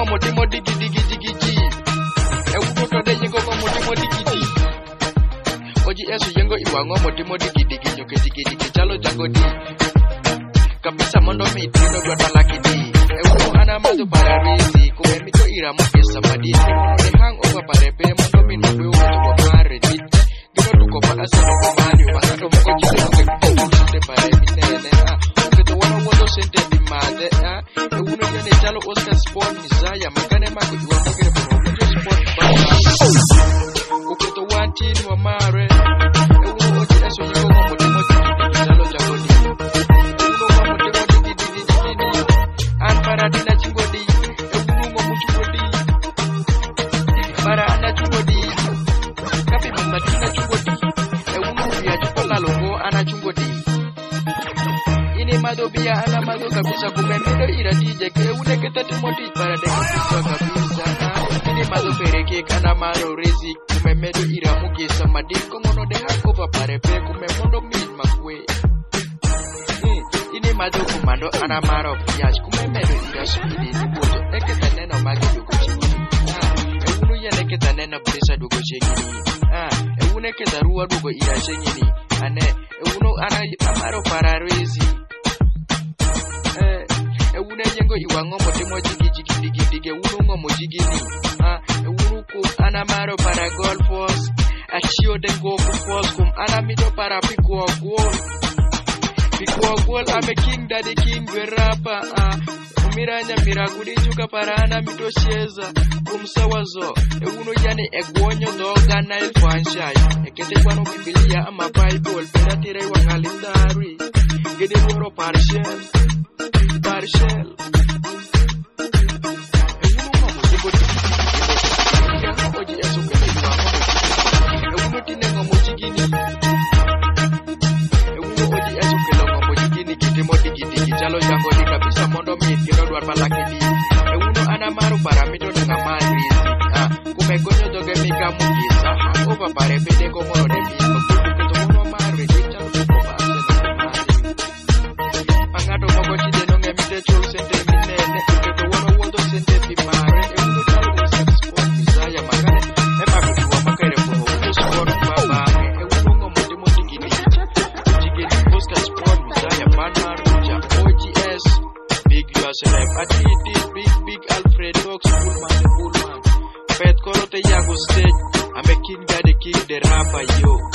ngomo timo digi digi digi ji. Uno to de yengo ngomo timo digi digi. Oji esu yengo iwa ngomo timo digi digi nyoke digi digi chalo jagodi. Kabisa mondo mitino dwa talakidi. Uno ana mazo para rezi kume mito ira mokesa madini. De hang over parepe mondo mino kwe uto kwa mare dit. Gino tuko pa asa noko mani umasato moko chile moko pare minene. Uketo wana wodo sente di made. Uno yane chalo Oscar Sport Misaya makane mako iwa mokere moko sport baba. Uketo wantini wa mare. Uno oji esu yiko ngomo timo digi chalo jagodi. Paradina chungodi, eunungo muchungodi. Para ana chungodi, kapi mmadina chungodi. Eunu ya chukola longo ana chungodi. Ini mado biya ana mado kabisa kumemendo iratije ke une ketati moti para de kabisa kabisa. Ini mado pereke kana maro rezi kumemendo iramuke samadi komono de hakoba parepe kumemondo min makwe. Ini mado kumando ana maro piash kumemedo irasukidi niboto eketa neno magi dugo chiki. Unu ya neketa neno brisa dugo chiki. Unu eketa ruwa dugo irashengini. Unu ana amaro pararezi. Unu yengo iwa ngomo timo jigi jigi digi digi. Unu ngomo jigini. Unu ku ana maro para golfos. Achio dengo kupos kum ana mito para pikuwa goal. Bikuwa goal ame king daddy king we rapa. Umiranya miragudi chuka parana mitosheza kumsawazo. Uno yani egwonyo doga na ilfanshai. Ekete kwano Biblia ama Bible pera tira iwa kalendari. Gede woro partial. Partial. Uno ngomo jibo tiki. Oji esu kete iwa ngomo. Uno tine ngomo jigini. Chalo jangodi kabisa mondo mitino dwar malakidi. Uno ana maru paramito dengan madrizi. Kumegonyo doge mika mugisa. Over pare pede komono de mismo. Kuto uno maru chalo tuko base na Pangato mogo chide no ngemite cholo sente minene. Kuto uno wodo sente pimare. Uno chalo Oscar Sport Misaya makane. Ema kutuwa makere kumo uno sport babange. Uno ngomo timo digini. Jigini Oscar Sport Misaya panmaru. Big Yoselef, Atiti, Big Alfred, Fox, Pullman, Pet Korote Yago Stage, I'm a king, daddy king, the rapper, yo.